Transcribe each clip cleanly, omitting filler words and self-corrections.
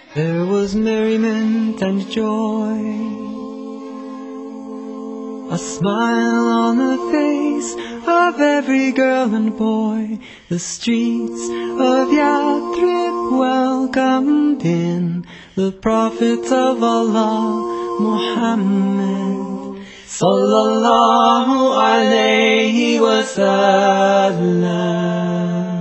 There was merriment and joy, a smile on the face of every girl and boy. The streets of Yathrib welcomed in the Prophet of Allah, Muhammad sallallahu alayhi wa sallam.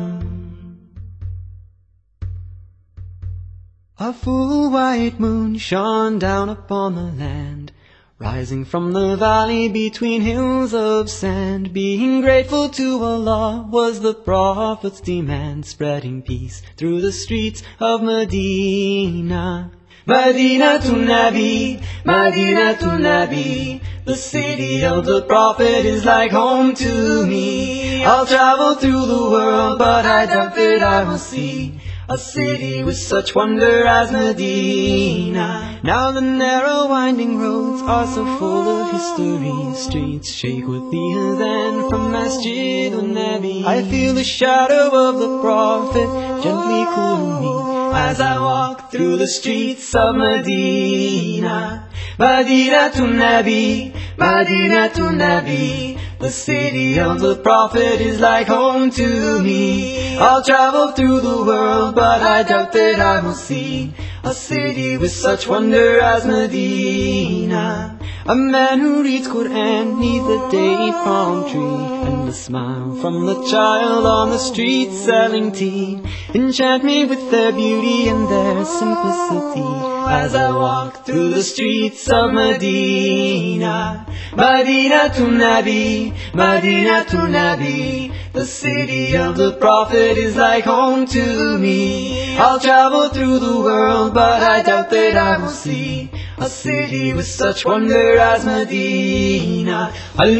A full white moon shone down upon the land, rising from the valley between hills of sand. Being grateful to Allah was the Prophet's demand, spreading peace through the streets of Medina. Madinatun Nabi, Madinatun Nabi, the city of the Prophet is like home to me. I'll travel through the world, but I doubt that I will see a city with such wonder as Medina. Now the narrow winding roads are so full of history, streets shake with the adhan from Masjid al-Nabi. I feel the shadow of the Prophet gently cooling me as I walk through the streets of Medina. Madinatun Nabi, Madinatun Nabi, the city of the Prophet is like home to me. I'll travel through the world, but I doubt that I will see a city with such wonder as Medina. A man who reads Quran needs a date palm tree and a smile from the child on the street selling tea. Enchant me with their beauty and their simplicity as I walk through the streets of Medina. Madinatun Nabi, Madinatun Nabi, the city of the Prophet is like home to me. I'll travel through the world, but I doubt that I will see a city with such wonder as Medina.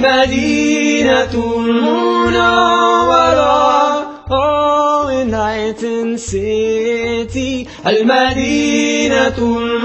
Al-Madinatul Munawwara, oh enlightened city. Al-Madinatul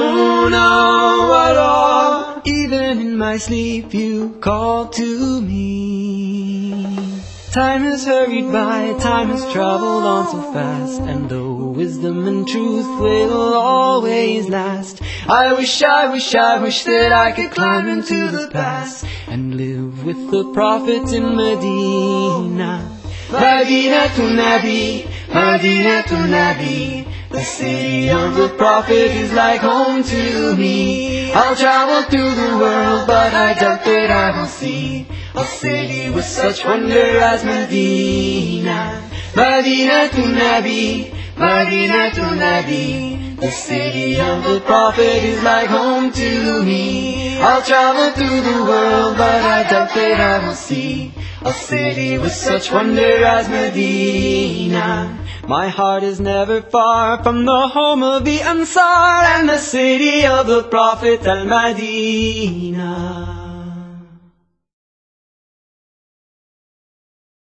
Munawwara, even in my sleep you call to me. Time has hurried by, time has traveled on so fast, and though wisdom and truth will always last, I wish that I could climb into the past and live with the Prophet in Medina. Madinatun Nabi, Madinatun Nabi, the city of the Prophet is like home to me. I'll travel through the world, but I doubt that I will see a city with such wonder as Medina. Madinatun Nabi, Madinatun Nabi, the city of the Prophet is like home to me. I'll travel through the world, but I doubt that I will see a city with such wonder as Medina. My heart is never far from the home of the Ansar and the city of the Prophet, Al-Madinah.